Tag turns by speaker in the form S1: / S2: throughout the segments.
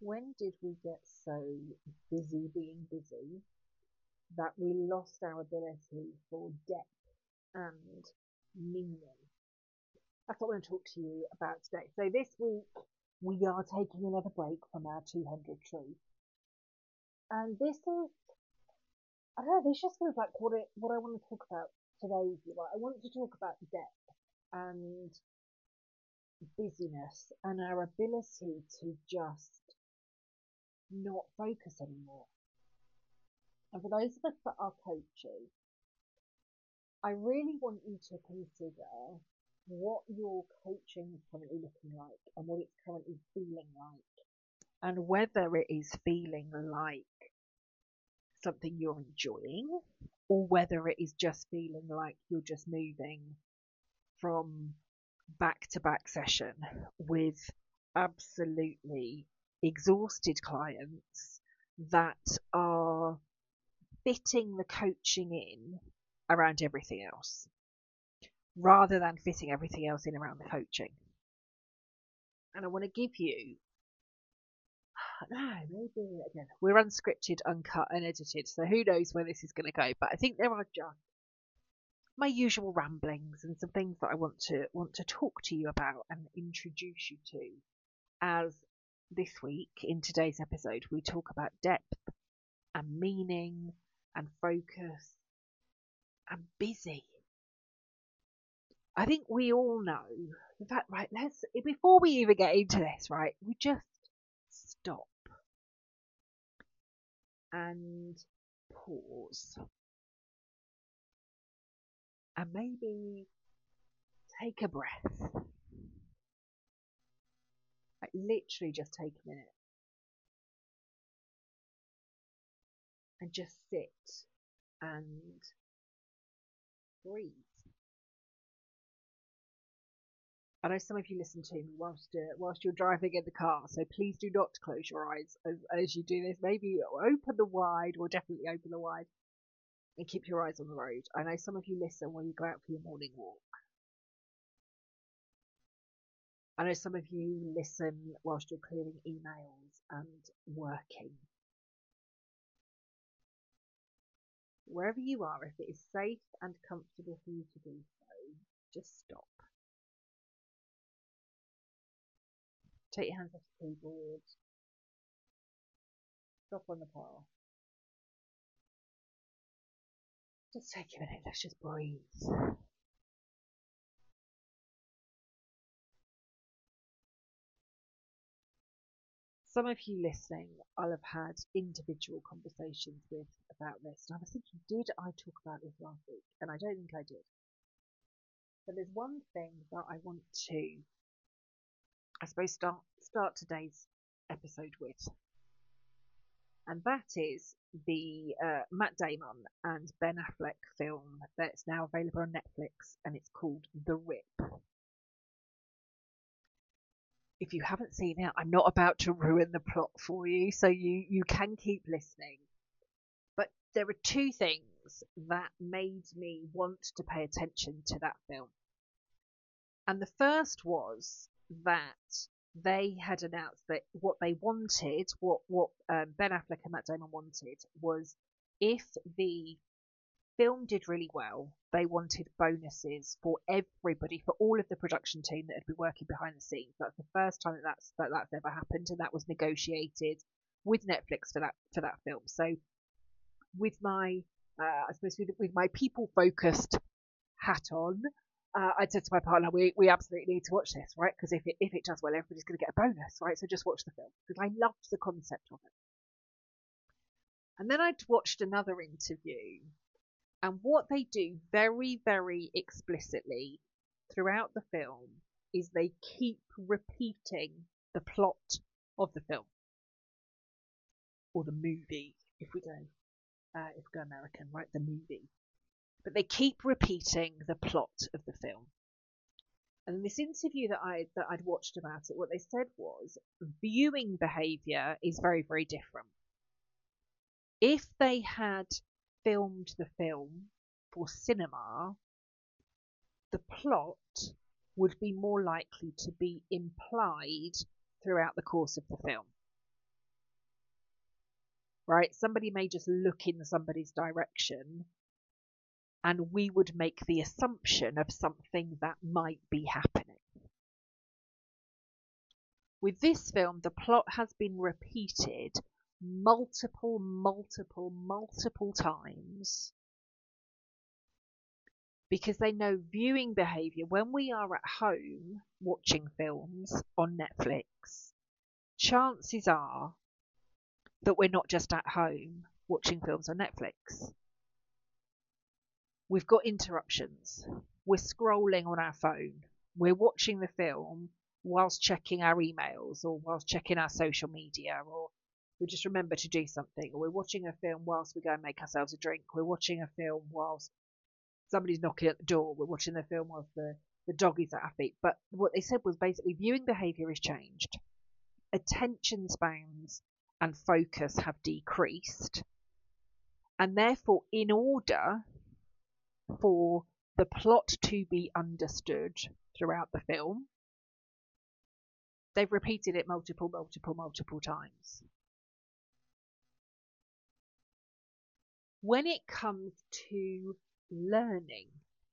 S1: When did we get so busy being busy that we lost our ability for depth and meaning? That's what I want to talk to you about today. So this week we are taking another break from our 200 tree. And this is, I don't know, this just feels like what I want to talk about today. I want to talk about depth and busyness and our ability to just not focus anymore. And for those of us that are coaches, I really want you to consider what your coaching is currently looking like and what it's currently feeling like, and whether it is feeling like something you're enjoying or whether it is just feeling like you're just moving from back to back session with absolutely exhausted clients that are fitting the coaching in around everything else rather than fitting everything else in around the coaching. And I want to give you, no, maybe again, we're unscripted, uncut, unedited, so who knows where this is going to go. But I think there are just my usual ramblings and some things that I want to talk to you about and introduce you to, as this week in today's episode we talk about depth and meaning and focus and busy. I think we all know. In fact, right, before we even get into this, right, we just stop and pause and maybe take a breath. Like literally just take a minute and just sit and breathe. I know some of you listen to me whilst you're driving in the car, so please do not close your eyes as you do this. Maybe open them wide, or definitely open them wide, and keep your eyes on the road. I know some of you listen when you go out for your morning walk. I know some of you listen whilst you're clearing emails and working. Wherever you are, if it is safe and comfortable for you to do so, just stop. Take your hands off the keyboard. Stop on the path. Just take a minute, let's just breathe. Some of you listening, I'll have had individual conversations with about this. And I was thinking, did I talk about this last week? And I don't think I did. But there's one thing that I want to, I suppose, start today's episode with. And that is the Matt Damon and Ben Affleck film that's now available on Netflix, and it's called The Rip. If you haven't seen it, I'm not about to ruin the plot for you, so you can keep listening. But there are two things that made me want to pay attention to that film. And the first was that they had announced that what they wanted, what Ben Affleck and Matt Damon wanted, was if the film did really well, they wanted bonuses for everybody, for all of the production team that had been working behind the scenes. That's the first time that's ever happened, and that was negotiated with Netflix for that film. So, with my, I suppose, with my people focused hat on, I said to my partner, we absolutely need to watch this, right? Because if it does well, everybody's going to get a bonus, right? So just watch the film, because I loved the concept of it. And then I'd watched another interview, and what they do very, very explicitly throughout the film is they keep repeating the plot of the film, or the movie, if we go American, right? The movie. But they keep repeating the plot of the film. And in this interview that I'd watched about it, what they said was viewing behaviour is very, very different. If they had filmed the film for cinema, the plot would be more likely to be implied throughout the course of the film. right? Somebody may just look in somebody's direction and we would make the assumption of something that might be happening. With this film, the plot has been repeated multiple times because they know viewing behaviour, when we are at home watching films on Netflix, chances are that we're not just at home watching films on Netflix. We've got interruptions. We're scrolling on our phone. We're watching the film whilst checking our emails or whilst checking our social media, or we just remember to do something, or we're watching a film whilst we go and make ourselves a drink. We're watching a film whilst somebody's knocking at the door. We're watching the film whilst the dog is at our feet. But what they said was basically viewing behaviour has changed. Attention spans and focus have decreased. And therefore, in order for the plot to be understood throughout the film, they've repeated it multiple times. When it comes to learning,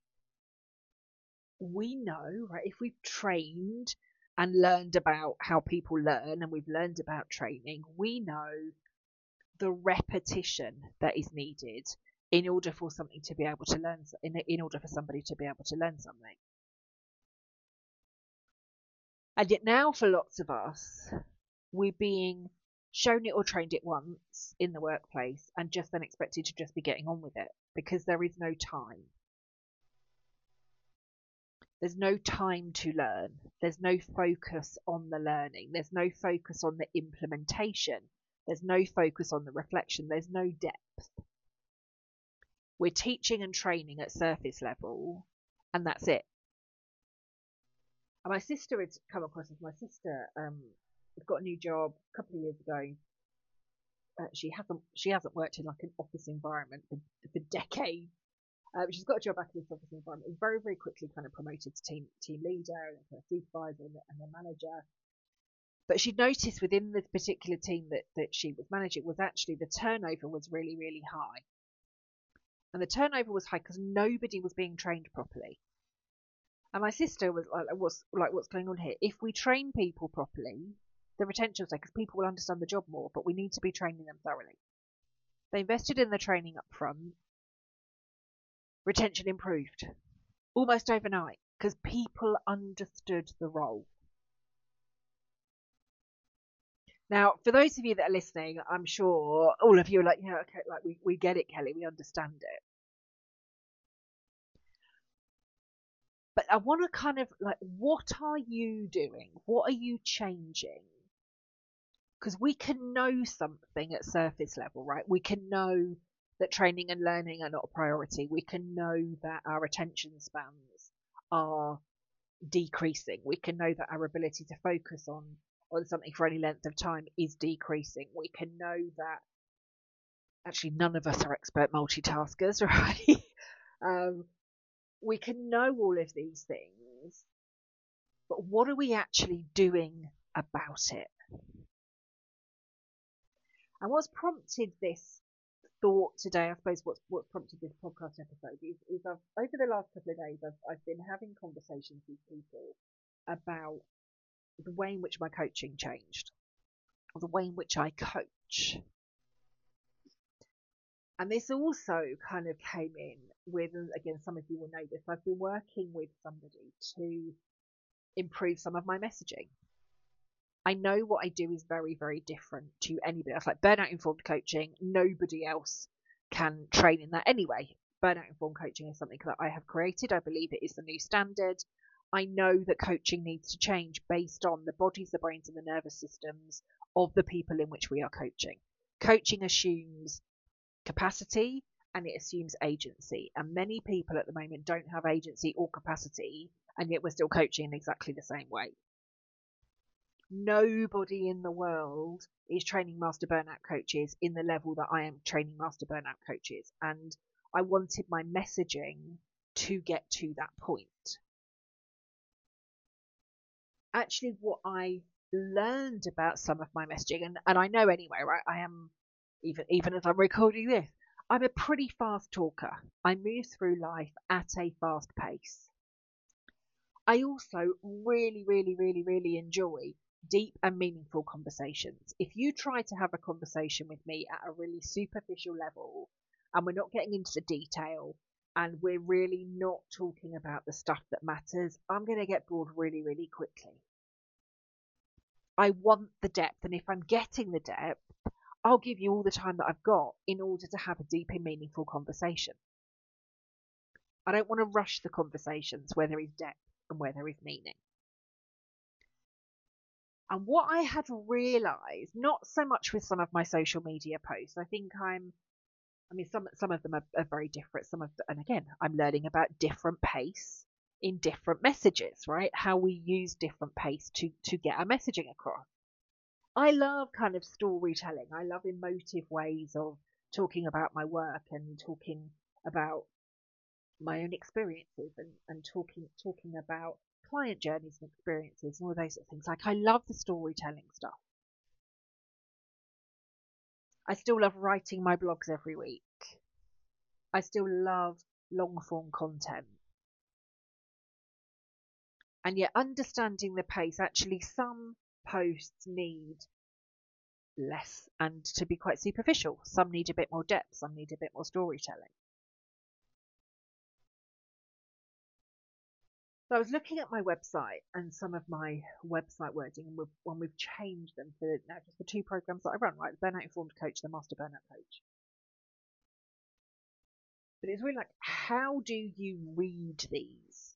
S1: we know, right, if we've trained and learned about how people learn and we've learned about training, we know the repetition that is needed in order for something to be able to learn, in order for somebody to be able to learn something. And yet now for lots of us, we're being shown it or trained it once in the workplace and just then expected to just be getting on with it because there is no time. There's no time to learn. There's no focus on the learning. There's no focus on the implementation. There's no focus on the reflection. There's no depth. We're teaching and training at surface level, and that's it. And my sister had come across this. My sister got a new job a couple of years ago. She hasn't worked in like an office environment for decades. She's got a job back in this office environment. And very, very quickly kind of promoted to team leader and a supervisor and a manager. But she'd noticed within this particular team that she was managing was actually the turnover was really, really high. And the turnover was high because nobody was being trained properly. And my sister was like, what's going on here? If we train people properly, the retention will stay because people will understand the job more, but we need to be training them thoroughly. They invested in the training up front. Retention improved almost overnight because people understood the role. Now, for those of you that are listening, I'm sure all of you are like, yeah, okay, like we get it, Kelly, we understand it. But I want to kind of like, what are you doing? What are you changing? Because we can know something at surface level, right? We can know that training and learning are not a priority. We can know that our attention spans are decreasing. We can know that our ability to focus on something for any length of time is decreasing. We can know that actually none of us are expert multitaskers, right? We can know all of these things, but what are we actually doing about it? And what's prompted this thought today, I suppose what's prompted this podcast episode is I've, over the last couple of days, I've been having conversations with people about the way in which my coaching changed, or the way in which I coach. And this also kind of came in with, again, some of you will know this, I've been working with somebody to improve some of my messaging. I know what I do is very, very different to anybody else. Like burnout informed coaching, nobody else can train in that anyway. Burnout informed coaching is something that I have created. I believe it is the new standard. I know that coaching needs to change based on the bodies, the brains, and the nervous systems of the people in which we are coaching. Coaching assumes capacity and it assumes agency. And many people at the moment don't have agency or capacity, and yet we're still coaching in exactly the same way. Nobody in the world is training master burnout coaches in the level that I am training master burnout coaches. And I wanted my messaging to get to that point. Actually, what I learned about some of my messaging, and I know anyway, right? I am even as I'm recording this. I'm a pretty fast talker. I move through life at a fast pace. I also really, really, really, really enjoy deep and meaningful conversations. If you try to have a conversation with me at a really superficial level and we're not getting into the detail and we're really not talking about the stuff that matters, I'm going to get bored really, really quickly. I want the depth, and if I'm getting the depth, I'll give you all the time that I've got in order to have a deep and meaningful conversation. I don't want to rush the conversations where there is depth and where there is meaning. And what I had realised, not so much with some of my social media posts, I think some of them are very different. And again, I'm learning about different pace in different messages, right? How we use different pace to get our messaging across. I love kind of storytelling. I love emotive ways of talking about my work and talking about my own experiences and talking about client journeys and experiences and all those sort of things. Like I love the storytelling stuff. I still love writing my blogs every week. I still love long form content. And yet understanding the pace, actually some posts need less and to be quite superficial. Some need a bit more depth, some need a bit more storytelling. So I was looking at my website and some of my website wording, and we've changed them for now just the two programs that I run, right? The Burnout Informed Coach, the Master Burnout Coach. But it's really like, how do you read these?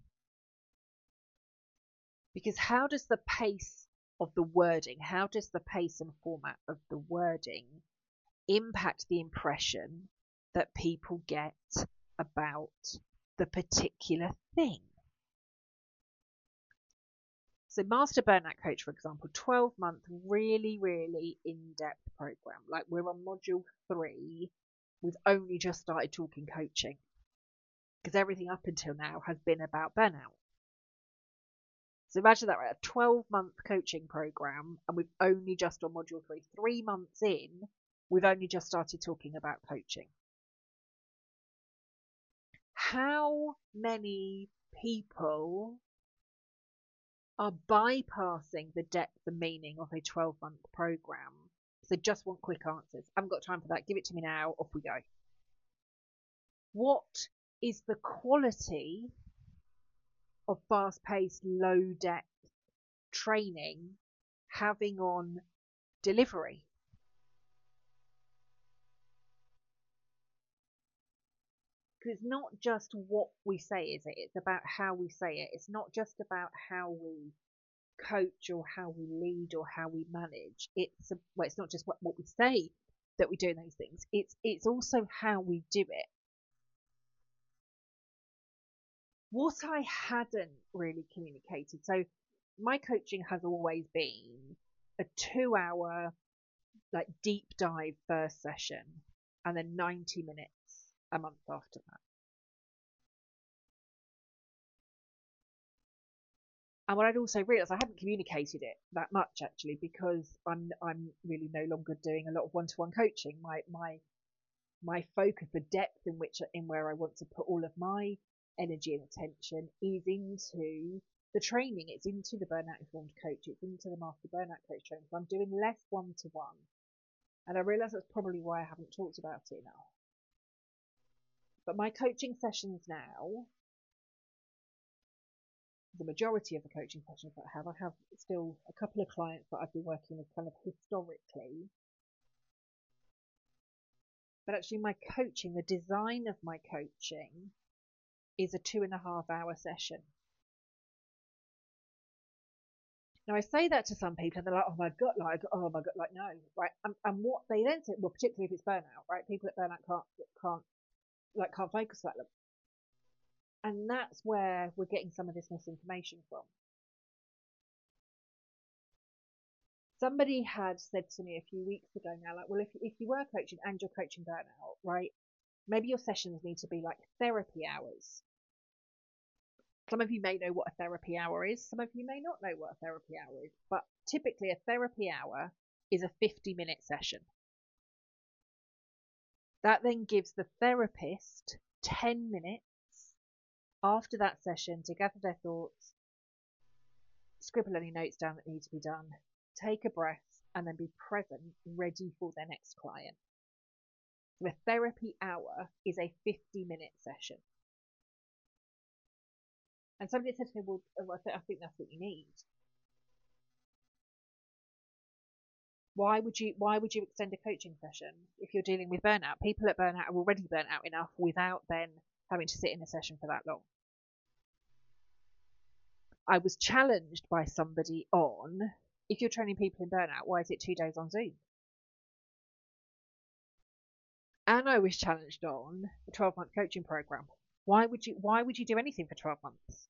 S1: Because how does the pace of the wording, how does the pace and format of the wording impact the impression that people get about the particular thing? So Master Burnout Coach, for example, 12-month, really, really in-depth program. Like we're on module 3. We've only just started talking coaching because everything up until now has been about burnout. So imagine that we're at a 12-month coaching program and we've only just on module 3. 3 months in, we've only just started talking about coaching. How many people are bypassing the depth and meaning of a 12-month program? So just want quick answers. I haven't got time for that. Give it to me now. Off we go. What is the quality of fast-paced, low-depth training having on delivery? Because it's not just what we say, is it? It's about how we say it. It's not just about how we coach or how we lead or how we manage. It's not just what we say that we do those things. It's also how we do it. What I hadn't really communicated. So my coaching has always been a 2-hour like deep dive first session and then 90 minutes a month after that. And what I'd also realised, I hadn't communicated it that much actually, because I'm really no longer doing a lot of one-to-one coaching. My focus, the depth in where I want to put all of my energy and attention is into the training. It's into the Burnout Informed Coach. It's into the Master Burnout Coach training. So I'm doing less one-to-one. And I realise that's probably why I haven't talked about it enough. But my coaching sessions now, the majority of the coaching sessions that I have still a couple of clients that I've been working with kind of historically. But actually my coaching, the design of my coaching is a 2.5-hour session. Now I say that to some people and they're like, oh my God, like no, right? And what they then say, well, particularly if it's burnout, right? People at burnout can't focus that long. And that's where we're getting some of this misinformation from. Somebody had said to me a few weeks ago now, like, well, if you were coaching and you're coaching burnout, right, maybe your sessions need to be like therapy hours. Some of you may know what a therapy hour is. Some of you may not know what a therapy hour is. But typically a therapy hour is a 50-minute session. That then gives the therapist 10 minutes after that session to gather their thoughts, scribble any notes down that need to be done, take a breath, and then be present, ready for their next client. So a therapy hour is a 50-minute session. And somebody said to me, well, I think that's what you need. Why would you extend a coaching session if you're dealing with burnout? People at burnout are already burnt out enough without then having to sit in a session for that long. I was challenged by somebody on, if you're training people in burnout, why is it 2 days on Zoom? And I was challenged on a 12-month coaching program. Why would you do anything for 12 months?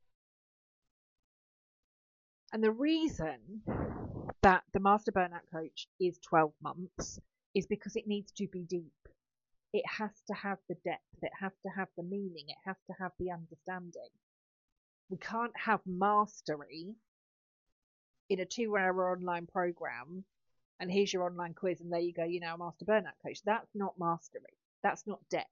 S1: And the reason that the Master Burnout Coach is 12 months is because it needs to be deep. It has to have the depth. It has to have the meaning. It has to have the understanding. We can't have mastery in a 2-hour online program and here's your online quiz and there you go, you're now a Master Burnout Coach. That's not mastery. That's not depth.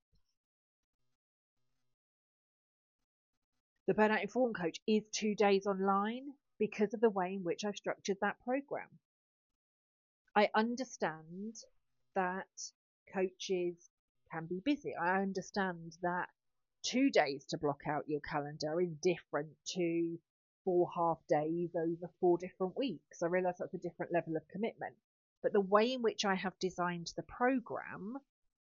S1: The Burnout Informed Coach is 2 days online because of the way in which I've structured that program. I understand that coaches can be busy. I understand that 2 days to block out your calendar is different to 4 half days over 4 different weeks. I realise that's a different level of commitment. But the way in which I have designed the program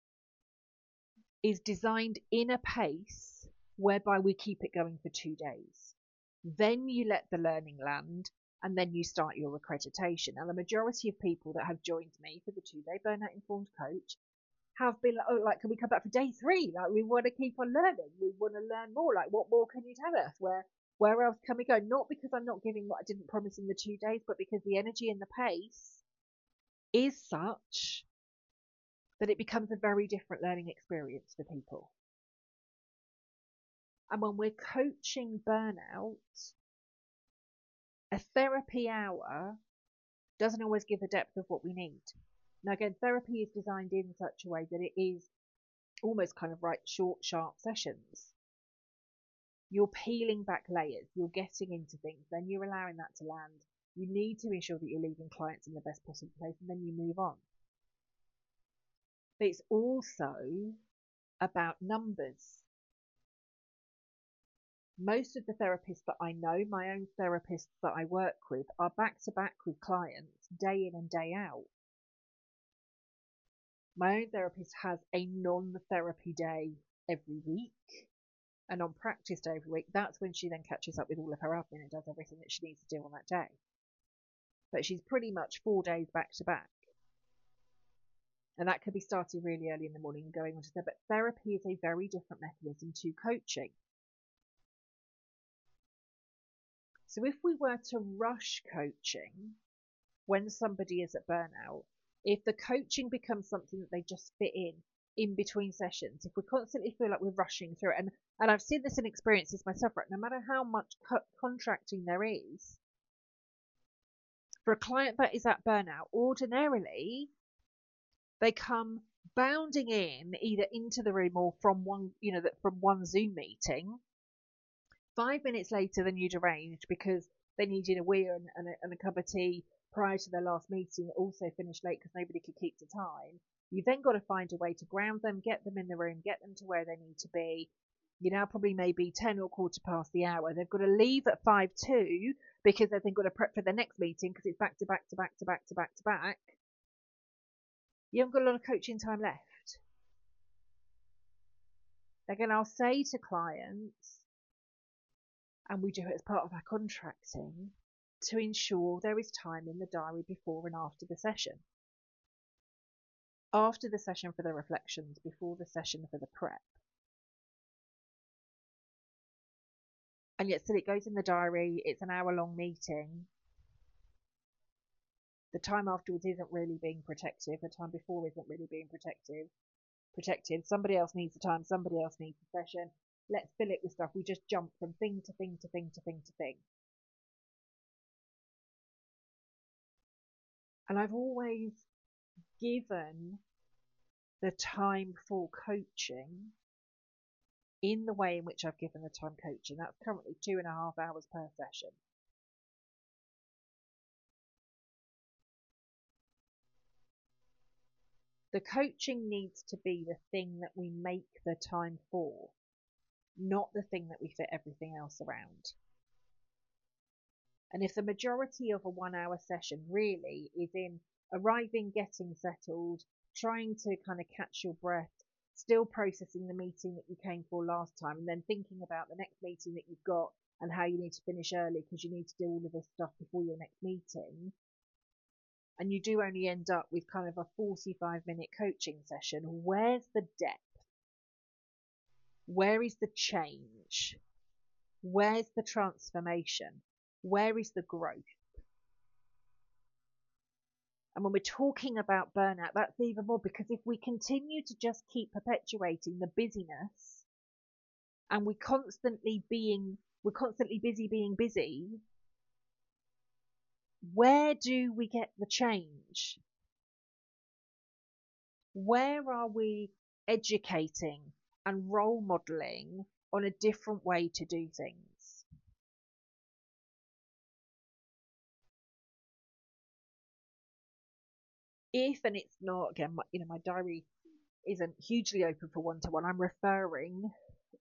S1: is designed in a pace whereby we keep it going for 2 days. Then you let the learning land and then you start your accreditation. Now, the majority of people that have joined me for the 2-day Burnout Informed Coach have been like, oh, like, can we come back for day 3? Like, we want to keep on learning. We want to learn more. Like, what more can you tell us? Where else can we go? Not because I'm not giving what I didn't promise in the 2 days, but because the energy and the pace is such that it becomes a very different learning experience for people. And when we're coaching burnout, a therapy hour doesn't always give the depth of what we need. Now, again, therapy is designed in such a way that it is almost kind of like short, sharp sessions. You're peeling back layers, you're getting into things, then you're allowing that to land. You need to ensure that you're leaving clients in the best possible place, and then you move on. But it's also about numbers. Most of the therapists that I know, my own therapists that I work with, are back to back with clients day in and day out. My own therapist has a non-therapy day every week, a non-practice day every week. That's when she then catches up with all of her admin and does everything that she needs to do on that day. But she's pretty much 4 days back to back. And that could be starting really early in the morning and going on to there. But therapy is a very different mechanism to coaching. So if we were to rush coaching when somebody is at burnout, if the coaching becomes something that they just fit in between sessions, if we constantly feel like we're rushing through it, and I've seen this in experiences myself, right, no matter how much contracting there is, for a client that is at burnout, ordinarily they come bounding in either into the room or from one Zoom meeting 5 minutes later than you'd arranged because they needed a wee and a cup of tea prior to their last meeting that also finished late because nobody could keep to time. You've then got to find a way to ground them, get them in the room, get them to where they need to be. You now probably maybe 10 or quarter past the hour. They've got to leave at 5:02 because they've then got to prep for the next meeting because it's back to back to back to back to back to back. You haven't got a lot of coaching time left. Again, I'll say to clients, and we do it as part of our contracting, to ensure there is time in the diary before and after the session. After the session for the reflections, before the session for the prep. And yet still it goes in the diary, it's an hour-long meeting. The time afterwards isn't really being protective, the time before isn't really being protected. Somebody else needs the time, somebody else needs the session. Let's fill it with stuff. We just jump from thing to thing to thing to thing to thing. And I've always given the time for coaching in the way in which I've given the time coaching. That's currently 2.5 hours per session. The coaching needs to be the thing that we make the time for, not the thing that we fit everything else around. And if the majority of a 1 hour session really is in arriving, getting settled, trying to kind of catch your breath, still processing the meeting that you came for last time, and then thinking about the next meeting that you've got and how you need to finish early because you need to do all of this stuff before your next meeting, and you do only end up with kind of a 45-minute coaching session, where's the depth? Where is the change? Where's the transformation? Where is the growth? And when we're talking about burnout, that's even more, because if we continue to just keep perpetuating the busyness and we're constantly busy being busy, where do we get the change? Where are we educating and role modeling on a different way to do things? If, and it's not, again, my diary isn't hugely open for one-to-one, I'm referring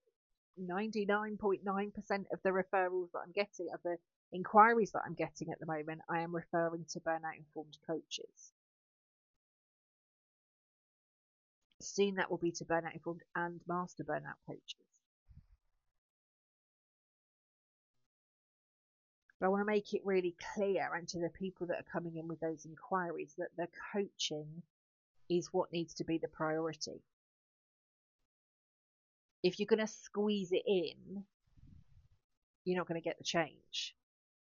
S1: 99.9% of the referrals that I'm getting, of the inquiries that I'm getting at the moment, I am referring to burnout informed coaches. Soon that will be to burnout informed and master burnout coaches. But I want to make it really clear, and to the people that are coming in with those inquiries, that the coaching is what needs to be the priority. If you're going to squeeze it in, you're not going to get the change.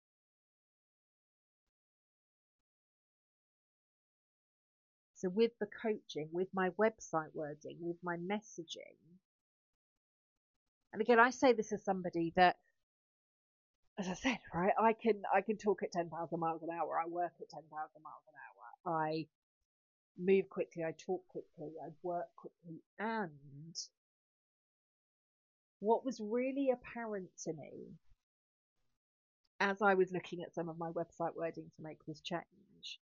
S1: So with the coaching, with my website wording, with my messaging, and again, I say this as somebody that, as I said, right, I can talk at 10,000 miles an hour. I work at 10,000 miles an hour. I move quickly. I talk quickly. I work quickly. And what was really apparent to me as I was looking at some of my website wording to make this change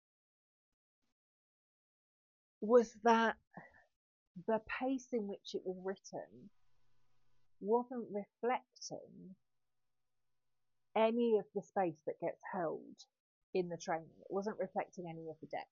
S1: was that the pace in which it was written wasn't reflecting any of the space that gets held in the training. It wasn't reflecting any of the depth.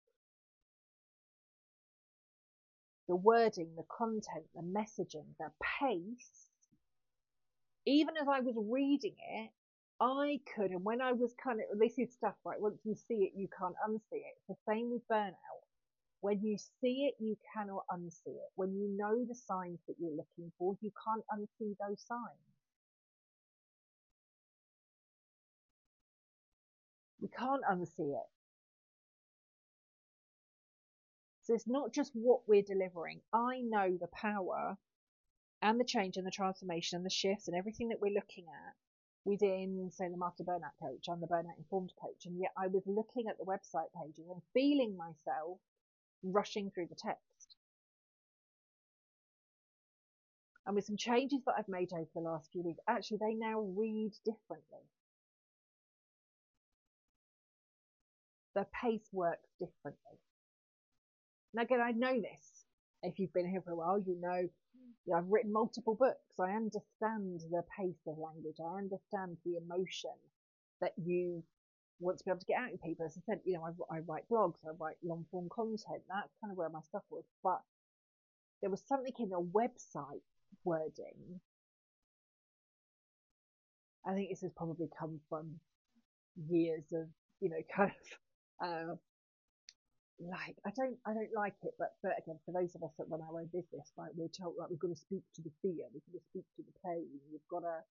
S1: The wording, the content, the messaging, the pace, even as I was reading it, I could, and when I was kind of, this is stuff, right, once you see it, you can't unsee it. It's the same with burnout. When you see it, you cannot unsee it. When you know the signs that you're looking for, you can't unsee those signs. We can't unsee it. So it's not just what we're delivering. I know the power and the change and the transformation and the shifts and everything that we're looking at within, say, the Master Burnout Coach and the Burnout Informed Coach. And yet I was looking at the website pages and feeling myself rushing through the text. And with some changes that I've made over the last few weeks, actually they now read differently. The pace works differently. Now again, I know this. If you've been here for a while, you know I've written multiple books. I understand the pace of language. I understand the emotion that you want to be able to get out of people. As I said, I write blogs, I write long form content. That's kind of where my stuff was. But there was something in the website wording. I think this has probably come from years of, kind of, I don't like it, but again, for those of us that run our own business, right, we're told, like, we've got to speak to the fear, we've got to speak to the pain, we've got to,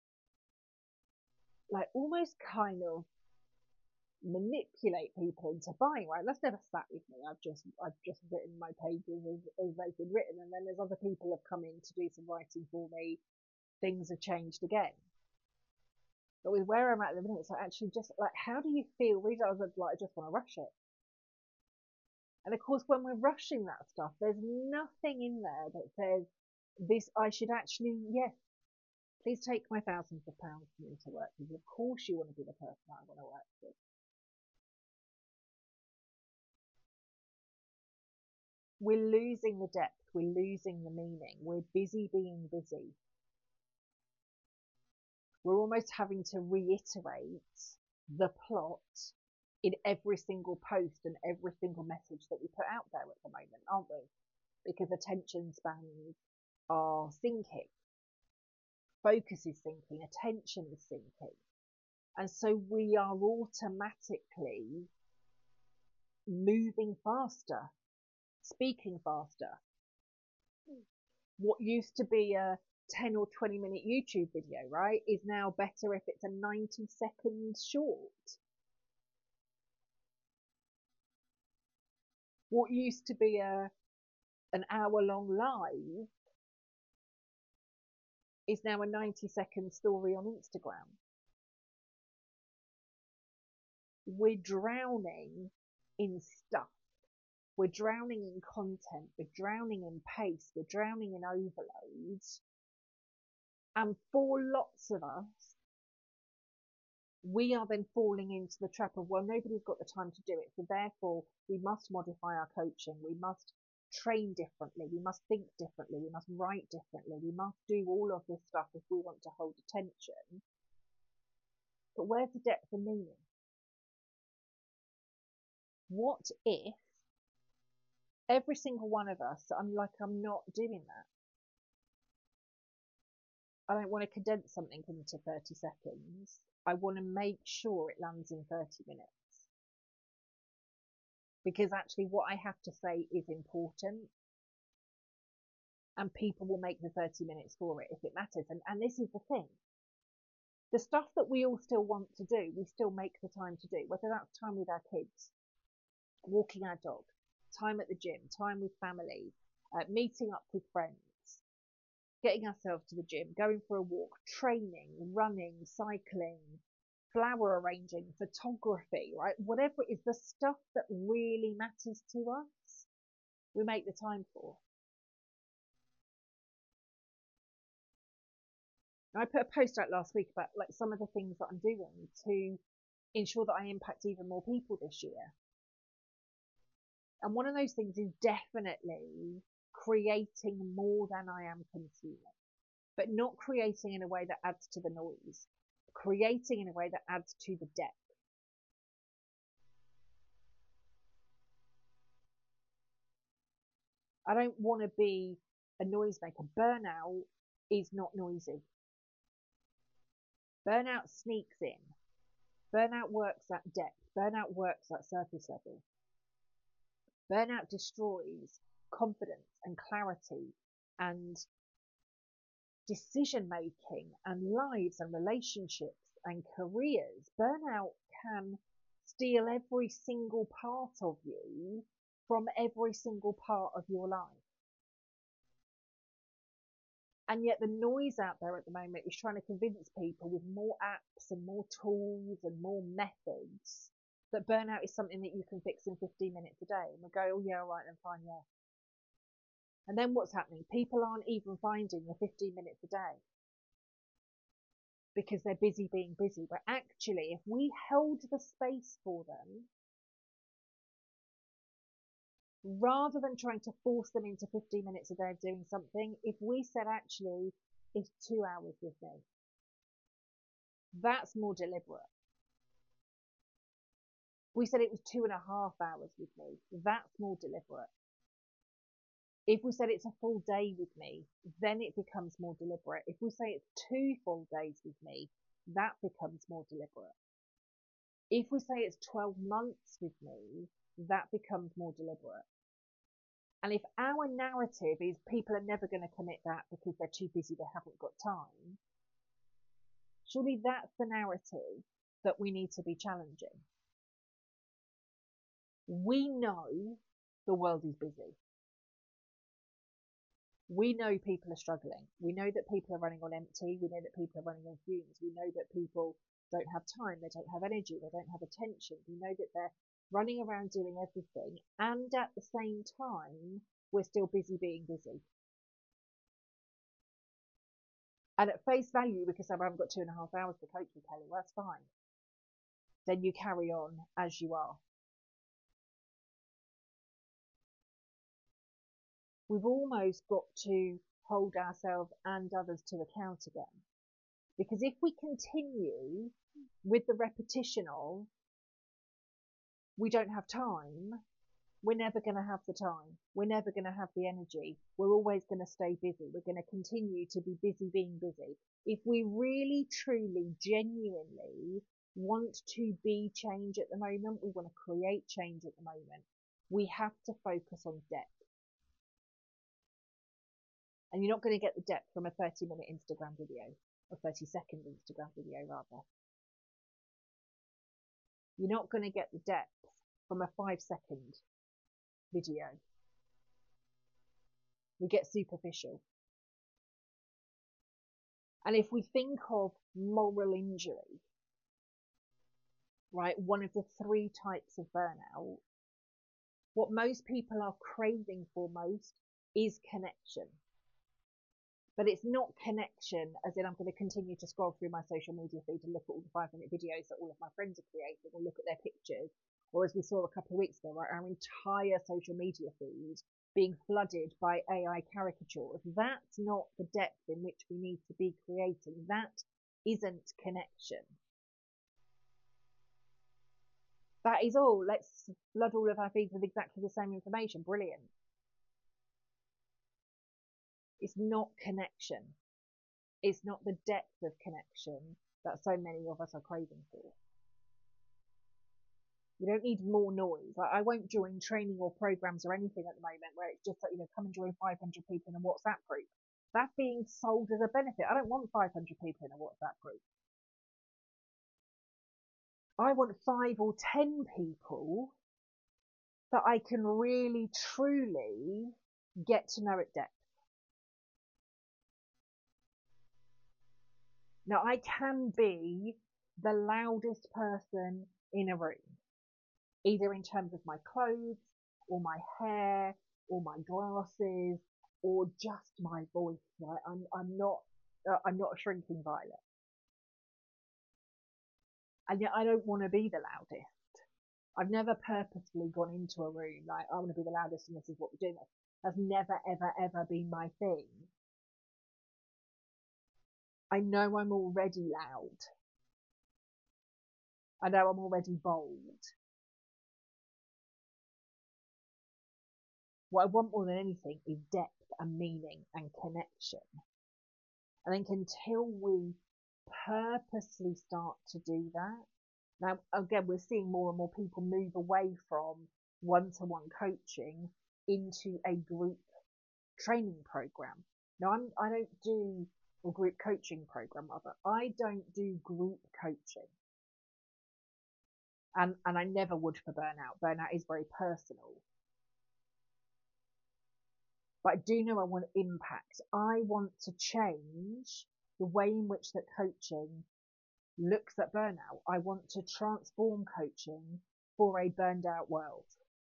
S1: like, almost kind of manipulate people into buying, right? That's never sat with me. I've just written my pages as they've been written, and then there's other people have come in to do some writing for me. Things have changed again. But with where I'm at the minute, it's like, actually just like, how do you feel? Read it, I was like, I just want to rush it. And of course, when we're rushing that stuff, there's nothing in there that says this, I should actually, yes, please take my thousands of pounds for me to work with. Of course you want to be the person I want to work with. We're losing the depth, we're losing the meaning, we're busy being busy. We're almost having to reiterate the plot in every single post and every single message that we put out there at the moment, aren't we? Because attention spans are sinking, focus is sinking, attention is sinking. And so we are automatically moving faster, speaking faster. What used to be a 10 or 20-minute YouTube video, right, is now better if it's a 90-second short. What used to be an hour-long live is now a 90-second story on Instagram. We're drowning in stuff. We're drowning in content. We're drowning in pace. We're drowning in overload. And for lots of us, we are then falling into the trap of, well, nobody's got the time to do it. So therefore, we must modify our coaching. We must train differently. We must think differently. We must write differently. We must do all of this stuff if we want to hold attention. But where's the depth and meaning? What if every single one of us, I'm not doing that. I don't want to condense something into 30 seconds. I want to make sure it lands in 30 minutes. Because actually what I have to say is important. And people will make the 30 minutes for it if it matters. And this is the thing. The stuff that we all still want to do, we still make the time to do. Whether that's time with our kids, walking our dog, time at the gym, time with family, meeting up with friends, getting ourselves to the gym, going for a walk, training, running, cycling, flower arranging, photography, right? Whatever it is, the stuff that really matters to us, we make the time for. I put a post out last week about like some of the things that I'm doing to ensure that I impact even more people this year. And one of those things is definitely creating more than I am consuming, but not creating in a way that adds to the noise, creating in a way that adds to the depth. I don't want to be a noisemaker. Burnout is not noisy. Burnout sneaks in. Burnout works at depth. Burnout works at surface level. Burnout destroys confidence and clarity and decision making and lives and relationships and careers. Burnout can steal every single part of you from every single part of your life. And yet the noise out there at the moment is trying to convince people with more apps and more tools and more methods that burnout is something that you can fix in 15 minutes a day. And we go, oh yeah, all right, then fine, yeah. And then what's happening? People aren't even finding the 15 minutes a day because they're busy being busy. But actually, if we held the space for them, rather than trying to force them into 15 minutes a day of doing something, if we said, actually, it's 2 hours with me, that's more deliberate. We said it was 2.5 hours with me, that's more deliberate. If we said it's a full day with me, then it becomes more deliberate. If we say it's 2 full days with me, that becomes more deliberate. If we say it's 12 months with me, that becomes more deliberate. And if our narrative is people are never going to commit that because they're too busy, they haven't got time, surely that's the narrative that we need to be challenging. We know the world is busy. We know people are struggling. We know that people are running on empty. We know that people are running on fumes. We know that people don't have time. They don't have energy. They don't have attention. We know that they're running around doing everything, and at the same time, we're still busy being busy. And at face value, because I haven't got 2.5 hours to coach with Kelly, well, that's fine. Then you carry on as you are. We've almost got to hold ourselves and others to account again. Because if we continue with the repetition of, we don't have time, we're never going to have the time. We're never going to have the energy. We're always going to stay busy. We're going to continue to be busy being busy. If we really, truly, genuinely want to be change at the moment, we want to create change at the moment, we have to focus on depth. And you're not going to get the depth from a 30-minute Instagram video, or 30-second Instagram video, rather. You're not going to get the depth from a 5-second video. We get superficial. And if we think of moral injury, right, one of the 3 types of burnout, what most people are craving for most is connection. But it's not connection as in I'm going to continue to scroll through my social media feed and look at all the 5-minute videos that all of my friends are creating, or look at their pictures, or as we saw a couple of weeks ago, right, our entire social media feed being flooded by AI caricatures. That's not the depth in which we need to be creating. That isn't connection. That is all. Let's flood all of our feeds with exactly the same information. Brilliant. It's not connection. It's not the depth of connection that so many of us are craving for. You don't need more noise. Like, I won't join training or programs or anything at the moment where it's just like, come and join 500 people in a WhatsApp group. That's being sold as a benefit. I don't want 500 people in a WhatsApp group. I want 5 or 10 people that I can really, truly get to know at depth. Now, I can be the loudest person in a room, either in terms of my clothes, or my hair, or my glasses, or just my voice. Right? I'm not a shrinking violet, and yet I don't want to be the loudest. I've never purposefully gone into a room like I want to be the loudest, and this is what we're doing. That's never, ever, ever been my thing. I know I'm already loud. I know I'm already bold. What I want more than anything is depth and meaning and connection. I think until we purposely start to do that, now again, we're seeing more and more people move away from one-to-one coaching into a group training program. Now, I don't do a group coaching program, rather. I don't do group coaching. And I never would for burnout. Burnout is very personal. But I do know I want impact. I want to change the way in which that coaching looks at burnout. I want to transform coaching for a burned out world.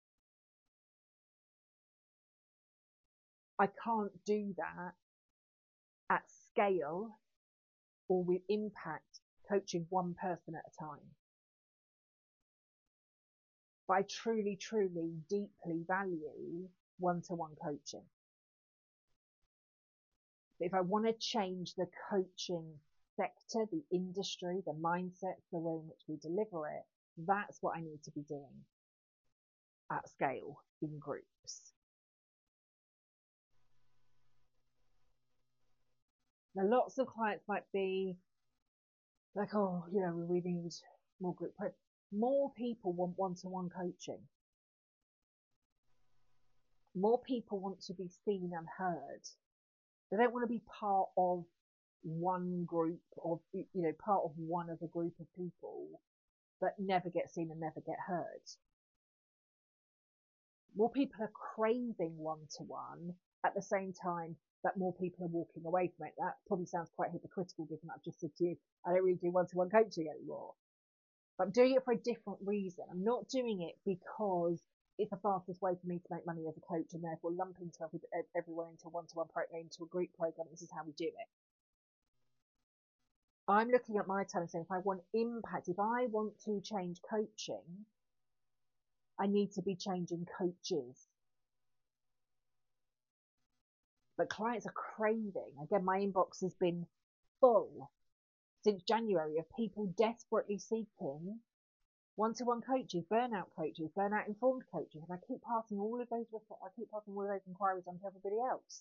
S1: I can't do that at scale or with impact coaching one person at a time. But I truly, truly, deeply value one-to-one coaching. But if I want to change the coaching sector, the industry, the mindset, the way in which we deliver it, that's what I need to be doing at scale in groups. Now, lots of clients might be like, oh, we need more group. More people want one-to-one coaching. More people want to be seen and heard. They don't want to be part of one group of, part of one of a group of people that never get seen and never get heard. More people are craving one-to-one at the same time that more people are walking away from it. That probably sounds quite hypocritical given that I've just said to you, I don't really do one-to-one coaching anymore. But I'm doing it for a different reason. I'm not doing it because it's the fastest way for me to make money as a coach and therefore lumping everyone into one-to-one program, into a group program. This is how we do it. I'm looking at my time and saying, if I want impact, if I want to change coaching, I need to be changing coaches. But clients are craving. Again, my inbox has been full since January of people desperately seeking one-to-one coaches, burnout informed coaches, and I keep passing all of those inquiries on to everybody else.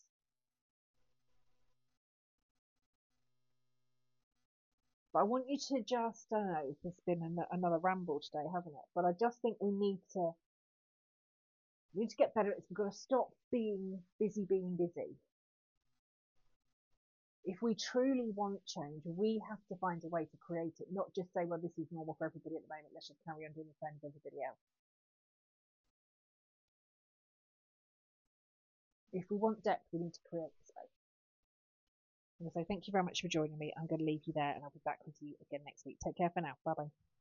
S1: But I want you to just, I don't know, it's been another ramble today, hasn't it? But I just think we need to get better at this. We've got to stop being busy. If we truly want change, we have to find a way to create it, not just say, well, this is normal for everybody at the moment, let's just carry on doing the same as everybody else. If we want depth, we need to create the space. And so thank you very much for joining me. I'm going to leave you there and I'll be back with you again next week. Take care for now. Bye bye.